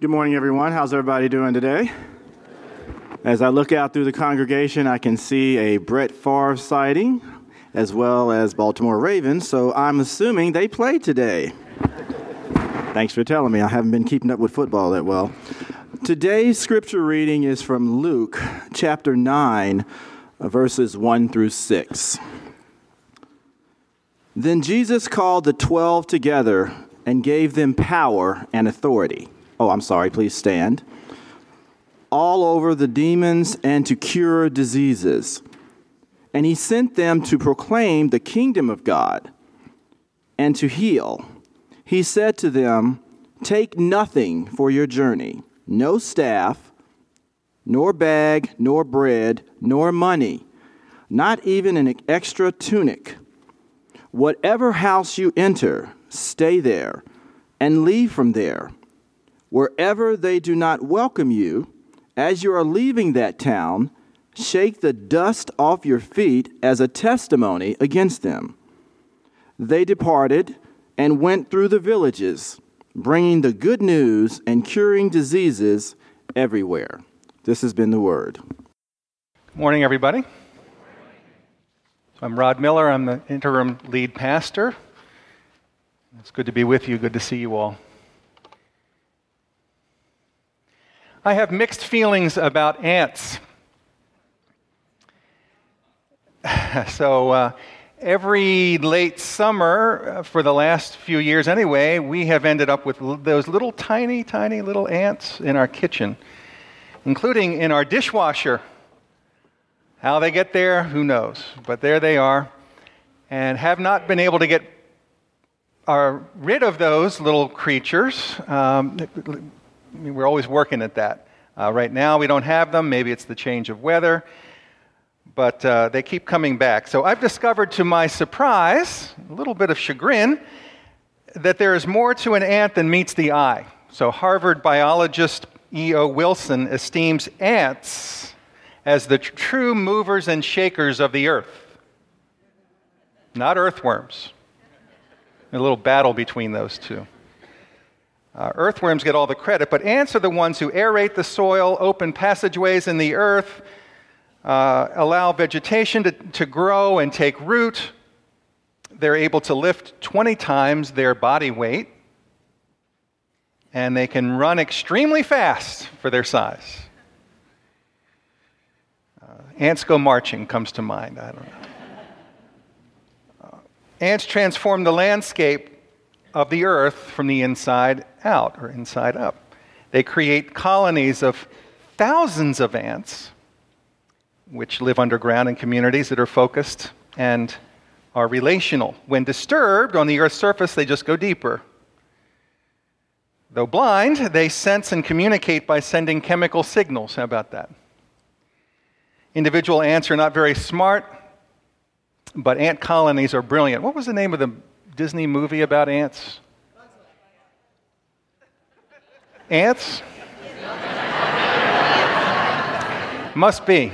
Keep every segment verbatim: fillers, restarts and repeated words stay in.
Good morning, everyone. How's everybody doing today? As I look out through the congregation, I can see a Brett Favre sighting, as well as Baltimore Ravens, so I'm assuming they played today. Thanks for telling me. I haven't been keeping up with football that well. Today's scripture reading is from Luke chapter nine, verses one through six. Then Jesus called the twelve together and gave them power and authority. Oh, I'm sorry, please stand. All over the demons and to cure diseases. And he sent them to proclaim the kingdom of God and to heal. He said to them, "Take nothing for your journey, no staff, nor bag, nor bread, nor money, not even an extra tunic. Whatever house you enter, stay there and leave from there. Wherever they do not welcome you, as you are leaving that town, shake the dust off your feet as a testimony against them." They departed and went through the villages, bringing the good news and curing diseases everywhere. This has been the word. Good morning, everybody. So I'm Rod Miller. I'm the interim lead pastor. It's good to be with you. Good to see you all. I have mixed feelings about ants. so uh, every late summer, uh, for the last few years anyway, we have ended up with l- those little tiny, tiny little ants in our kitchen, including in our dishwasher. How they get there, who knows? But there they are, and have not been able to get are rid of those little creatures. Um, we're always working at that. Uh, right now we don't have them. Maybe it's the change of weather, but uh, they keep coming back. So I've discovered, to my surprise, a little bit of chagrin, that there is more to an ant than meets the eye. So Harvard biologist E O Wilson esteems ants as the true movers and shakers of the earth, not earthworms. A little battle between those two. Uh, earthworms get all the credit, but ants are the ones who aerate the soil, open passageways in the earth, uh, allow vegetation to, to grow and take root. They're able to lift twenty times their body weight, and they can run extremely fast for their size. Uh, ants go marching comes to mind. I don't know. Ants transform the landscape of the earth from the inside out or inside up. They create colonies of thousands of ants, which live underground in communities that are focused and are relational. When disturbed on the earth's surface, they just go deeper. Though blind, they sense and communicate by sending chemical signals. How about that? Individual ants are not very smart, but ant colonies are brilliant. What was the name of the Disney movie about ants? Ants? Must be.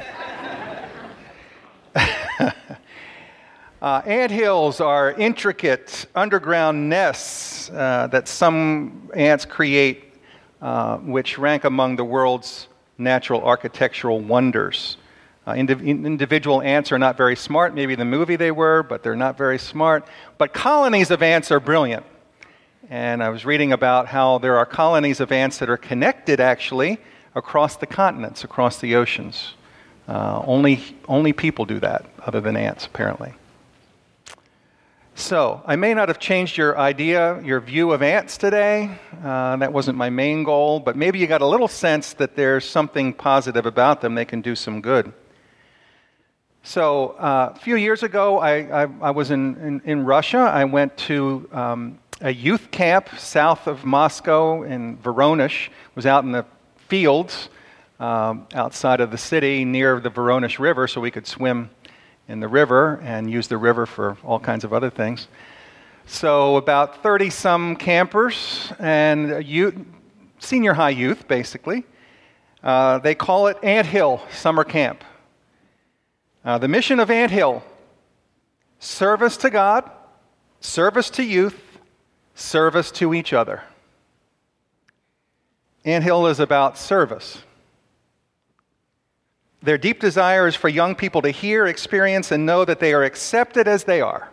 uh, ant hills are intricate underground nests uh, that some ants create, uh, which rank among the world's natural architectural wonders. Uh, indiv- individual ants are not very smart. Maybe in the movie they were, but they're not very smart. But colonies of ants are brilliant. And I was reading about how there are colonies of ants that are connected, actually, across the continents, across the oceans. Uh, only, only people do that, other than ants, apparently. So, I may not have changed your idea, your view of ants today. Uh, that wasn't my main goal, but maybe you got a little sense that there's something positive about them. They can do some good. So uh, a few years ago, I, I, I was in, in, in Russia. I went to um, a youth camp south of Moscow in Voronezh. Was out in the fields um, outside of the city near the Voronezh River, so we could swim in the river and use the river for all kinds of other things. So about thirty-some campers and youth, senior high youth, basically. Uh, they call it Ant Hill Summer Camp. Uh, the mission of Ant Hill: service to God, service to youth, service to each other. Anthill is about service. Their deep desire is for young people to hear, experience, and know that they are accepted as they are,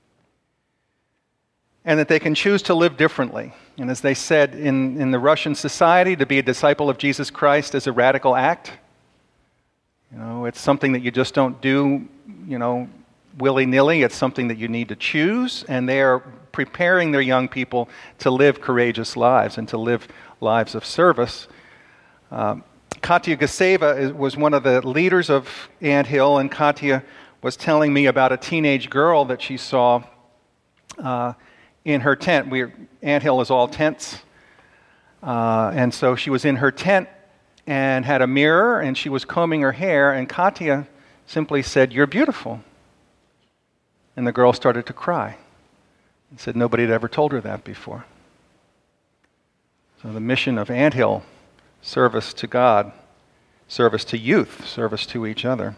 and that they can choose to live differently. And as they said in, in the Russian society, to be a disciple of Jesus Christ is a radical act. You know, it's something that you just don't do, you know, willy-nilly. It's something that you need to choose, and they are preparing their young people to live courageous lives and to live lives of service. Um, Katya Gaseva was one of the leaders of Anthill, and Katya was telling me about a teenage girl that she saw uh, in her tent. We, Anthill is all tents, uh, and so she was in her tent and had a mirror, and she was combing her hair, and Katya simply said, "You're beautiful." And the girl started to cry and said nobody had ever told her that before. So the mission of Anthill, service to God, service to youth, service to each other.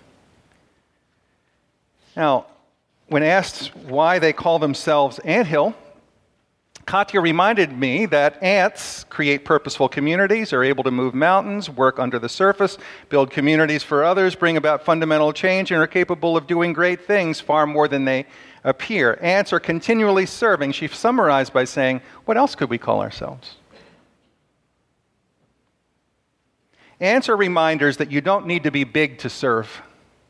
Now, when asked why they call themselves Anthill, Katya reminded me that ants create purposeful communities, are able to move mountains, work under the surface, build communities for others, bring about fundamental change, and are capable of doing great things far more than they appear. Ants are continually serving. She summarized by saying, what else could we call ourselves? Ants are reminders that you don't need to be big to serve.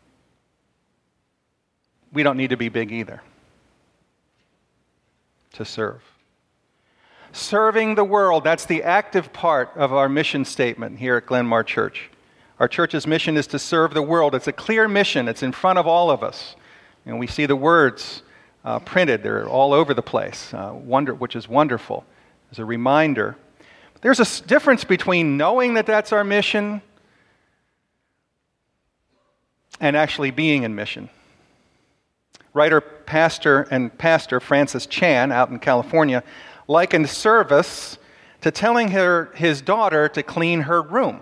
We don't need to be big either to serve. Serving the world, that's the active part of our mission statement here at Glenmar Church. Our church's mission is to serve the world. It's a clear mission. It's in front of all of us. And we see the words uh, printed. They're all over the place, uh, wonder, which is wonderful as a reminder. But there's a s- difference between knowing that that's our mission and actually being in mission. Writer, pastor, and pastor Francis Chan out in California likened service to telling her his daughter to clean her room.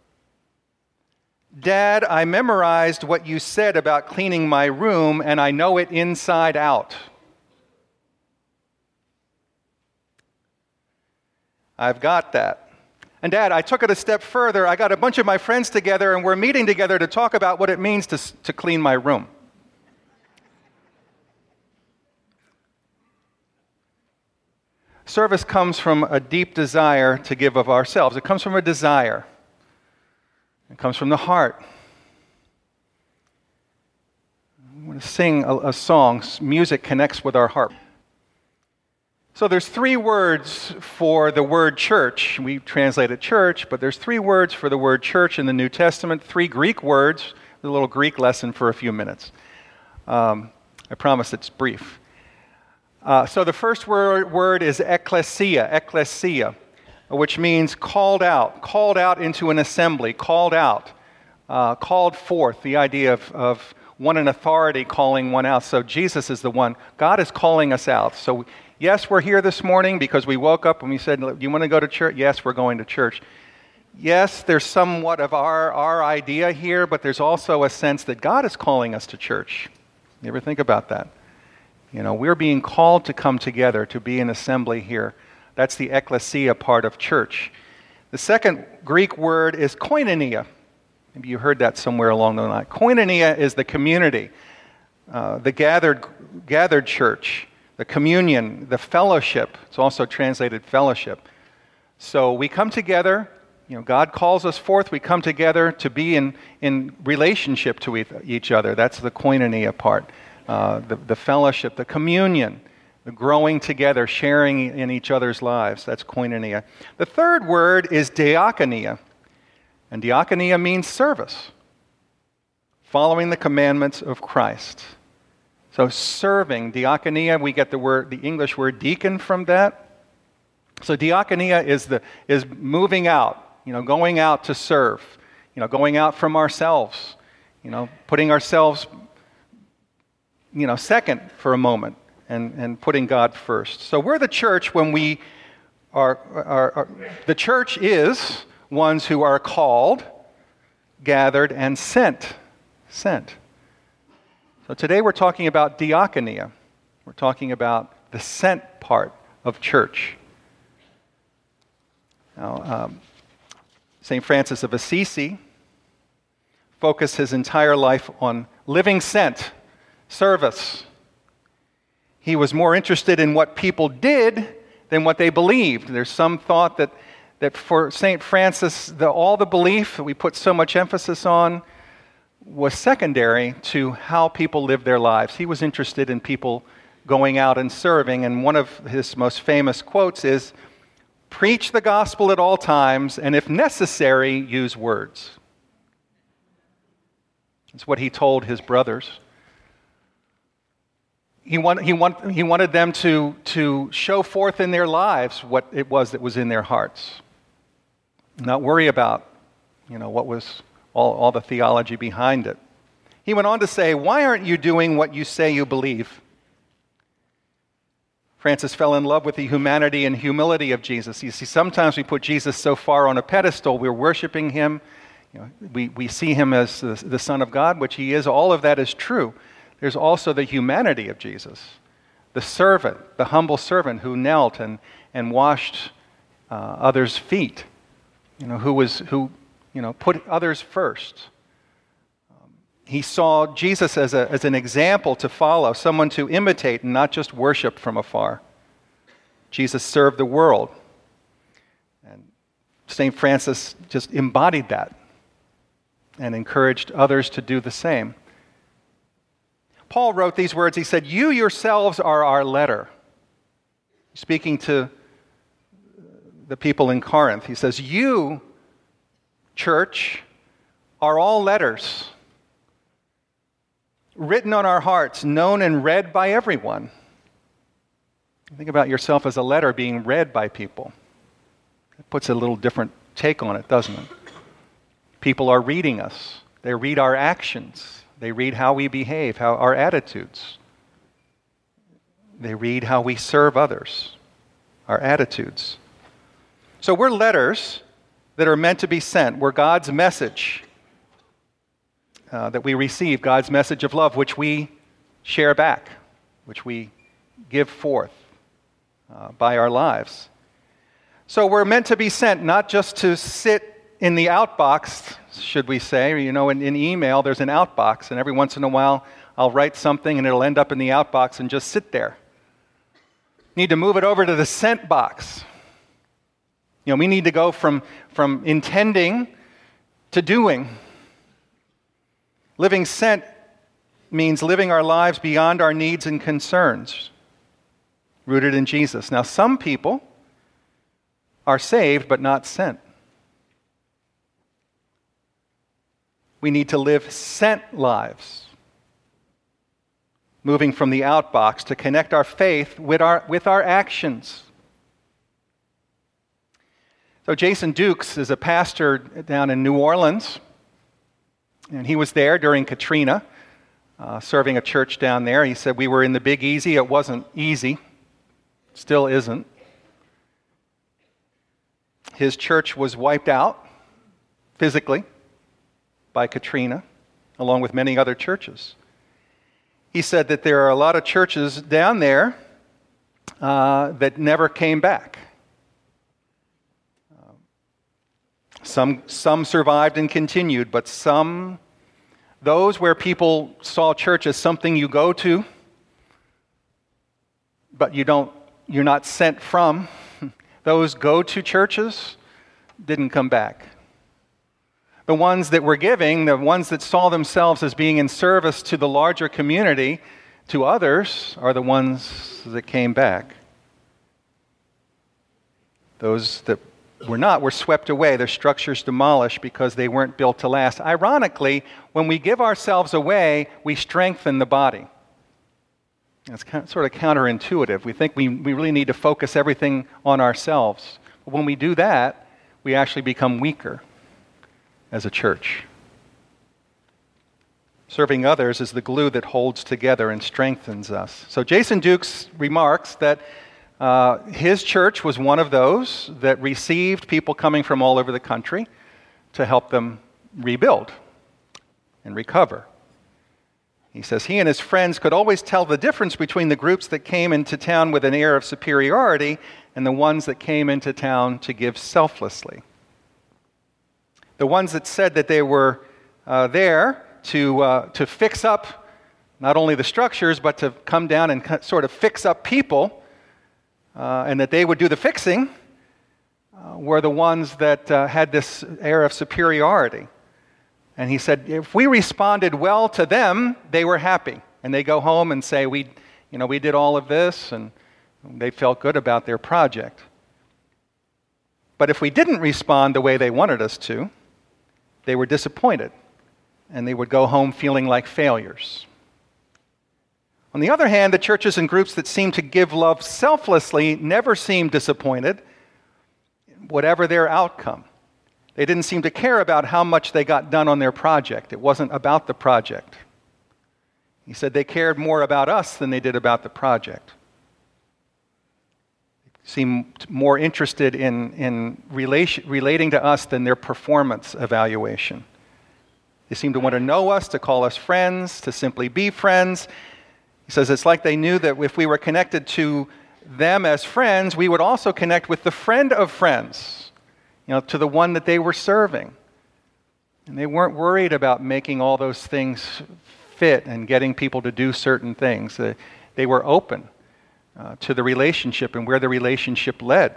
"Dad, I memorized what you said about cleaning my room, and I know it inside out. I've got that. And Dad, I took it a step further. I got a bunch of my friends together, and we're meeting together to talk about what it means to, to clean my room." Service comes from a deep desire to give of ourselves. It comes from a desire. It comes from the heart. I want to sing a, a song. Music connects with our heart. So there's three words for the word church. We translate it church, but there's three words for the word church in the New Testament, three Greek words. A little Greek lesson for a few minutes. Um, I promise it's brief. Uh, so the first word, word is ekklesia, ekklesia, which means called out, called out into an assembly, called out, uh, called forth, the idea of, of one in authority calling one out. So Jesus is the one. God is calling us out. So yes, we're here this morning because we woke up and we said, do you want to go to church? Yes, we're going to church. Yes, there's somewhat of our, our idea here, but there's also a sense that God is calling us to church. You ever think about that? You know, we're being called to come together, to be an assembly here. That's the ekklesia part of church. The second Greek word is koinonia. Maybe you heard that somewhere along the line. Koinonia is the community, uh, the gathered, gathered church, the communion, the fellowship. It's also translated fellowship. So we come together. You know, God calls us forth. We come together to be in, in relationship to each other. That's the koinonia part. Uh, the, the fellowship, the communion, the growing together, sharing in each other's lives. That's koinonia. The third word is diakonia. And diakonia means service, following the commandments of Christ. So serving, diakonia, we get the word, the English word deacon from that. So diakonia is the is moving out, you know, going out to serve, you know, going out from ourselves, you know, putting ourselves you know, second for a moment and, and putting God first. So we're the church when we are, are, are, the church is ones who are called, gathered, and sent. Sent. So today we're talking about diakonia. We're talking about the sent part of church. Now, um, Saint Francis of Assisi focused his entire life on living sent, service. He was more interested in what people did than what they believed. There's some thought that, that for Saint Francis, the, all the belief that we put so much emphasis on was secondary to how people lived their lives. He was interested in people going out and serving, and one of his most famous quotes is, "Preach the gospel at all times, and if necessary, use words." That's what he told his brothers. He, want, he, want, he wanted them to, to show forth in their lives what it was that was in their hearts. Not worry about, you know, what was all, all the theology behind it. He went on to say, "Why aren't you doing what you say you believe?" Francis fell in love with the humanity and humility of Jesus. You see, sometimes we put Jesus so far on a pedestal, we're worshiping him. You know, we, we see him as the, the Son of God, which he is. All of that is true. There's also the humanity of Jesus, the servant, the humble servant who knelt and, and washed uh, others' feet, you know, who was who you know put others first. Um, he saw Jesus as a as an example to follow, someone to imitate and not just worship from afar. Jesus served the world, and Saint Francis just embodied that and encouraged others to do the same. Paul wrote these words. He said, "You yourselves are our letter." Speaking to the people in Corinth, he says, "You, church, are all letters, written on our hearts, known and read by everyone." Think about yourself as a letter being read by people. It puts a little different take on it, doesn't it? People are reading us. They read our actions. They read how we behave, how our attitudes. They read how we serve others, our attitudes. So we're letters that are meant to be sent. We're God's message uh, that we receive, God's message of love, which we share back, which we give forth uh, by our lives. So we're meant to be sent not just to sit in the outbox, should we say. You know, in, in email, there's an outbox, and every once in a while, I'll write something, and it'll end up in the outbox and just sit there. Need to move it over to the sent box. You know, we need to go from, from intending to doing. Living sent means living our lives beyond our needs and concerns, rooted in Jesus. Now, some people are saved but not sent. We need to live sent lives, moving from the outbox to connect our faith with our, with our actions. So Jason Dukes is a pastor down in New Orleans, and he was there during Katrina, uh, serving a church down there. He said, "We were in the Big Easy. It wasn't easy. Still isn't." His church was wiped out physically by Katrina, along with many other churches. He said that there are a lot of churches down there uh, that never came back. Uh, some, some survived and continued, but some, those where people saw church as something you go to, but you don't, you're not sent from, those go-to churches didn't come back. The ones that were giving, the ones that saw themselves as being in service to the larger community, to others, are the ones that came back. Those that were not were swept away, their structures demolished because they weren't built to last. Ironically, when we give ourselves away, we strengthen the body. It's kind of, sort of counterintuitive. We think we, we really need to focus everything on ourselves. But when we do that, we actually become weaker as a church. Serving others is the glue that holds together and strengthens us. So Jason Dukes remarks that uh, his church was one of those that received people coming from all over the country to help them rebuild and recover. He says he and his friends could always tell the difference between the groups that came into town with an air of superiority and the ones that came into town to give selflessly. The ones that said that they were uh, there to, uh, to fix up not only the structures, but to come down and sort of fix up people, uh, and that they would do the fixing, uh, were the ones that uh, had this air of superiority. And he said, if we responded well to them, they were happy. And they go home and say, we, you know, we did all of this, and they felt good about their project. But if we didn't respond the way they wanted us to, they were disappointed, and they would go home feeling like failures. On the other hand, the churches and groups that seemed to give love selflessly never seemed disappointed, whatever their outcome. They didn't seem to care about how much they got done on their project. It wasn't about the project. He said they cared more about us than they did about the project. They seemed more interested in, in relation, relating to us than their performance evaluation. They seemed to want to know us, to call us friends, to simply be friends. He says it's like they knew that if we were connected to them as friends, we would also connect with the friend of friends, you know, to the one that they were serving. And they weren't worried about making all those things fit and getting people to do certain things. They, they were open uh, to the relationship and where the relationship led.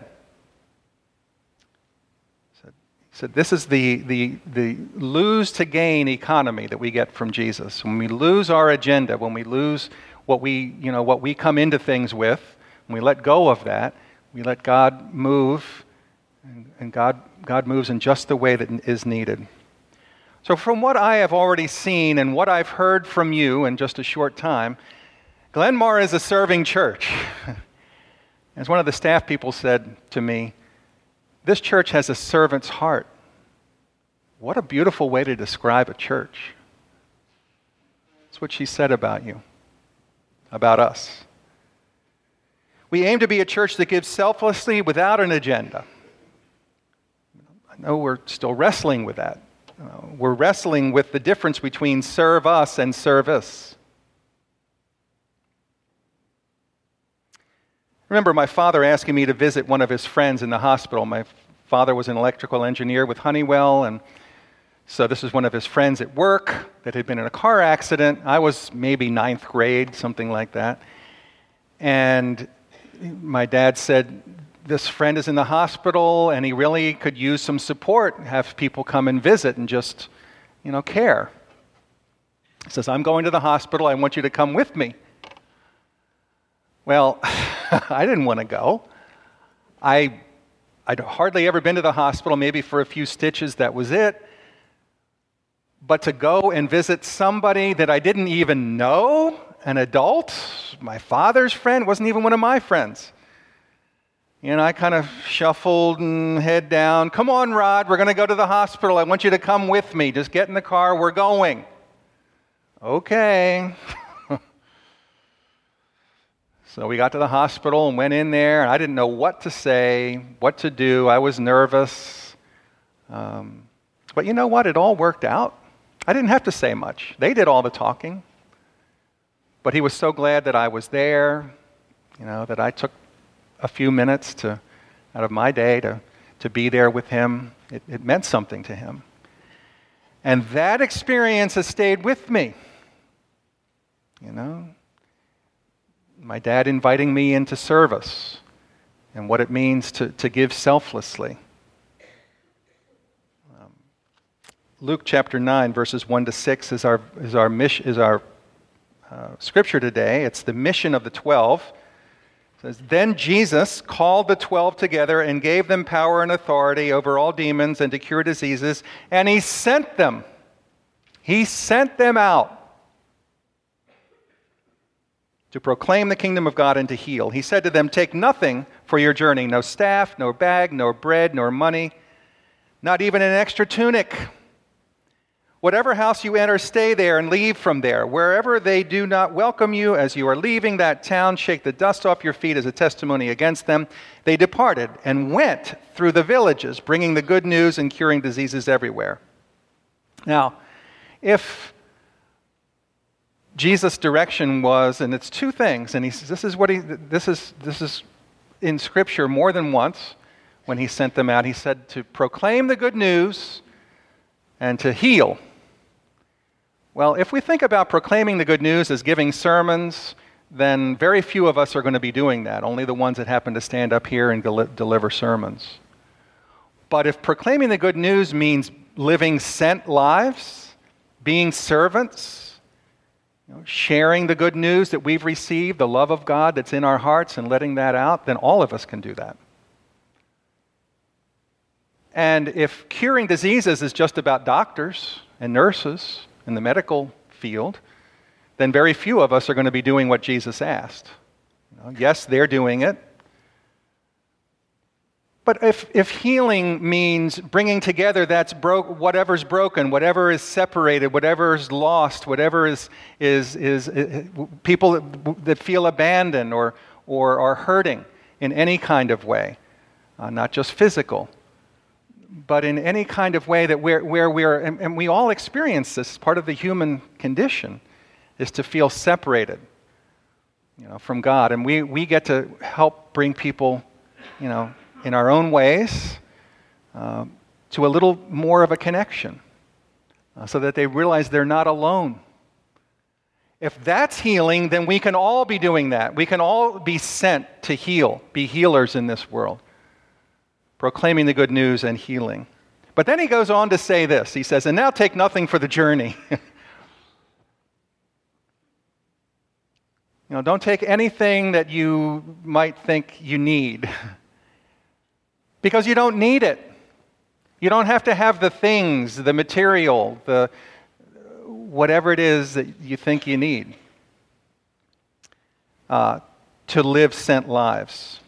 He said, this is the, the, the lose to gain economy that we get from Jesus. When we lose our agenda, when we lose what we, you know, what we come into things with, when we let go of that, we let God move, and, and God, God moves in just the way that is needed. So from what I have already seen and what I've heard from you in just a short time, Glenmar is a serving church. As one of the staff people said to me, this church has a servant's heart. What a beautiful way to describe a church. That's what she said about you, about us. We aim to be a church that gives selflessly without an agenda. I know we're still wrestling with that. Uh, we're wrestling with the difference between serve us and service. I remember my father asking me to visit one of his friends in the hospital. My father was an electrical engineer with Honeywell, and so this was one of his friends at work that had been in a car accident. I was maybe ninth grade, something like that. And my dad said, this friend is in the hospital and he really could use some support, have people come and visit and just, you know, care. He says, I'm going to the hospital. I want you to come with me. Well, I didn't want to go. I, I'd hardly ever been to the hospital, maybe for a few stitches, that was it. But to go and visit somebody that I didn't even know, an adult, my father's friend, wasn't even one of my friends. You know, I kind of shuffled and head down. Come on, Rod, we're going to go to the hospital. I want you to come with me. Just get in the car. We're going. Okay. So we got to the hospital and went in there, and I didn't know what to say, what to do. I was nervous. Um, but you know what? It all worked out. I didn't have to say much. They did all the talking. But he was so glad that I was there, you know, that I took a few minutes to, out of my day to, to be there with him. It, it meant something to him. And that experience has stayed with me. You know, my dad inviting me into service and what it means to, to give selflessly. Um, Luke chapter nine, verses one to six is our, is our, mission, is our uh, scripture today. It's the mission of the twelve. It says, then Jesus called the twelve together and gave them power and authority over all demons and to cure diseases, and he sent them. He sent them out to proclaim the kingdom of God and to heal. He said to them, take nothing for your journey, no staff, no bag, no bread, nor money, not even an extra tunic. Whatever house you enter, stay there and leave from there. Wherever they do not welcome you as you are leaving that town, shake the dust off your feet as a testimony against them. They departed and went through the villages, bringing the good news and curing diseases everywhere. Now, if Jesus' direction was, and it's two things, and he says this is what he this is this is in Scripture more than once when he sent them out. He said to proclaim the good news and to heal. Well, if we think about proclaiming the good news as giving sermons, then very few of us are going to be doing that, only the ones that happen to stand up here and del- deliver sermons. But if proclaiming the good news means living sent lives, being servants, you know, sharing the good news that we've received, the love of God that's in our hearts, and letting that out, then all of us can do that. And if curing diseases is just about doctors and nurses in the medical field, then very few of us are going to be doing what Jesus asked. You know, yes, they're doing it. But if, if healing means bringing together that's broke, whatever's broken, whatever is separated, whatever is lost, whatever is is is, is people that, that feel abandoned or or are hurting in any kind of way, uh, not just physical, but in any kind of way that where where we're and, and we all experience this. Part of the human condition is to feel separated, you know, from God, and we we get to help bring people, you know, in our own ways, um, to a little more of a connection, uh, so that they realize they're not alone. If that's healing, then we can all be doing that. We can all be sent to heal, be healers in this world, proclaiming the good news and healing. But then he goes on to say this. He says, and now take nothing for the journey. You know, don't take anything that you might think you need. Because you don't need it. You don't have to have the things, the material, the whatever it is that you think you need uh, to live sent lives.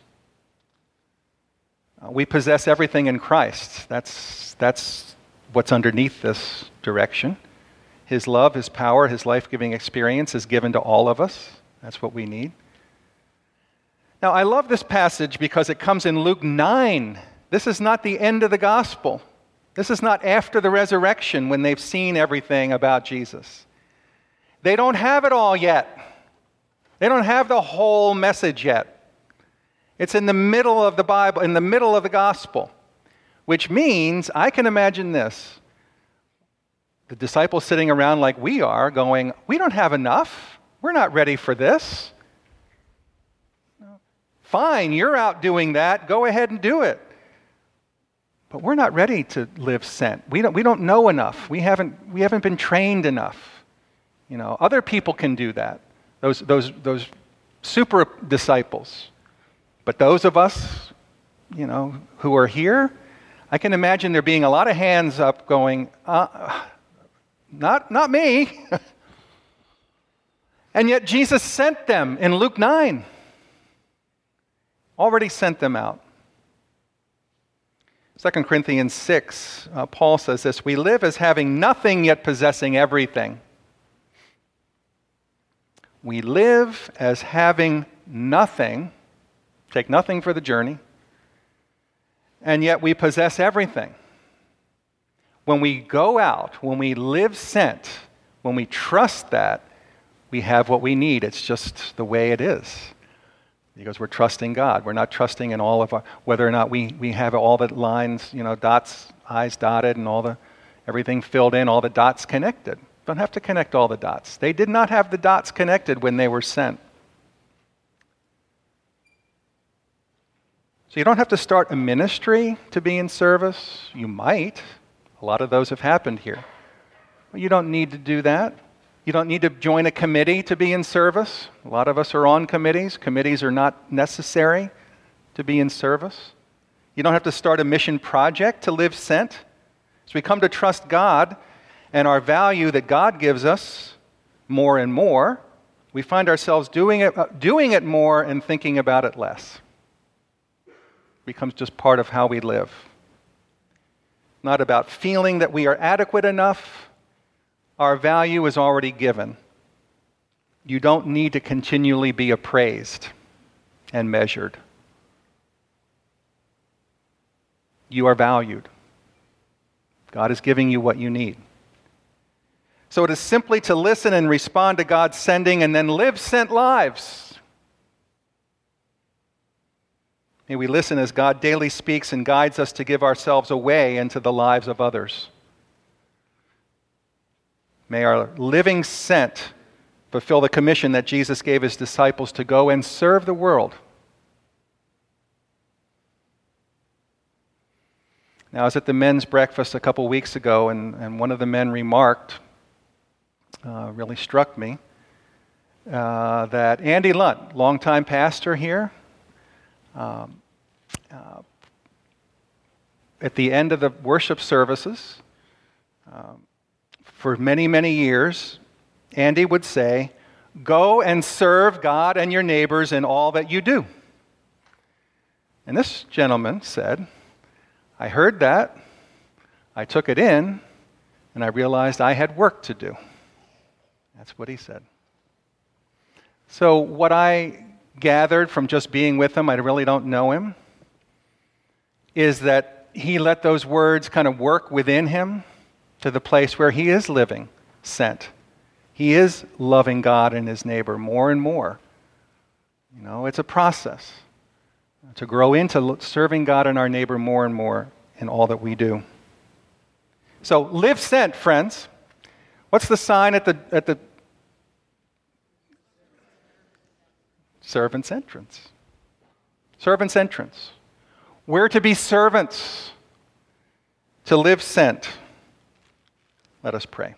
Uh, we possess everything in Christ. That's, that's what's underneath this direction. His love, His power, His life-giving experience is given to all of us. That's what we need. Now, I love this passage because it comes in Luke nine. This is not the end of the gospel. This is not after the resurrection when they've seen everything about Jesus. They don't have it all yet. They don't have the whole message yet. It's in the middle of the Bible, in the middle of the gospel, which means I can imagine this. The disciples sitting around like we are going, we don't have enough. We're not ready for this. Fine, you're out doing that. Go ahead and do it. But we're not ready to live sent. We don't, we don't know enough. We haven't, we haven't been trained enough. You know, other people can do that. Those, those, those super disciples. But those of us, you know, who are here, I can imagine there being a lot of hands up going, uh, not, not me. And yet Jesus sent them in Luke nine. Already sent them out. Second Corinthians six, uh, Paul says this, we live as having nothing yet possessing everything. We live as having nothing, take nothing for the journey, and yet we possess everything. When we go out, when we live sent, when we trust that, we have what we need. It's just the way it is. Because we're trusting God. We're not trusting in all of our, whether or not we, we have all the lines, you know, dots, I's dotted, and all the, everything filled in, all the dots connected. Don't have to connect all the dots. They did not have the dots connected when they were sent. So you don't have to start a ministry to be in service. You might. A lot of those have happened here. But you don't need to do that. You don't need to join a committee to be in service. A lot of us are on committees. Committees are not necessary to be in service. You don't have to start a mission project to live sent. As we come to trust God and our value that God gives us more and more, we find ourselves doing it, uh, doing it more and thinking about it less. It becomes just part of how we live. Not about feeling that we are adequate enough. Our value is already given. You don't need to continually be appraised and measured. You are valued. God is giving you what you need. So it is simply to listen and respond to God's sending and then live sent lives. May we listen as God daily speaks and guides us to give ourselves away into the lives of others. May our living sent fulfill the commission that Jesus gave his disciples to go and serve the world. Now, I was at the men's breakfast a couple weeks ago, and, and one of the men remarked, uh, really struck me, uh, that Andy Lunt, longtime pastor here, um, uh, at the end of the worship services, um, for many, many years, Andy would say, "Go and serve God and your neighbors in all that you do." And this gentleman said, "I heard that, I took it in, and I realized I had work to do." That's what he said. So what I gathered from just being with him, I really don't know him, is that he let those words kind of work within him to the place where he is living, sent. He is loving God and his neighbor more and more. You know, it's a process to grow into serving God and our neighbor more and more in all that we do. So, live sent, friends. What's the sign at the at the servant's entrance? Servant's entrance. We're to be servants, to live sent. Let us pray.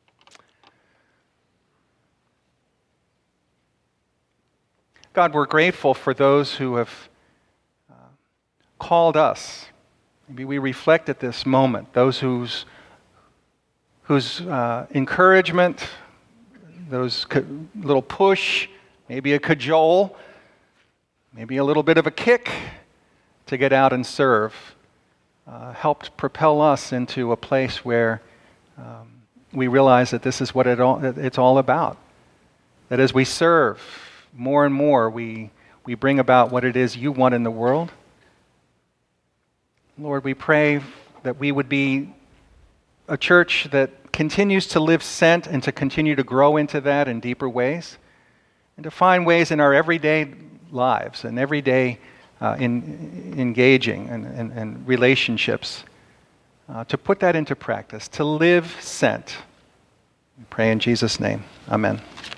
God, we're grateful for those who have uh, called us. Maybe we reflect at this moment, those whose, whose uh, encouragement, those co- little push, maybe a cajole, maybe a little bit of a kick to get out and serve, uh, helped propel us into a place where um, we realize that this is what it all, it's all about. That as we serve, more and more we, we bring about what it is you want in the world. Lord, we pray that we would be a church that continues to live sent and to continue to grow into that in deeper ways, and to find ways in our everyday lives and everyday uh, in, engaging and, and, and relationships uh, to put that into practice, to live sent. We pray in Jesus' name. Amen.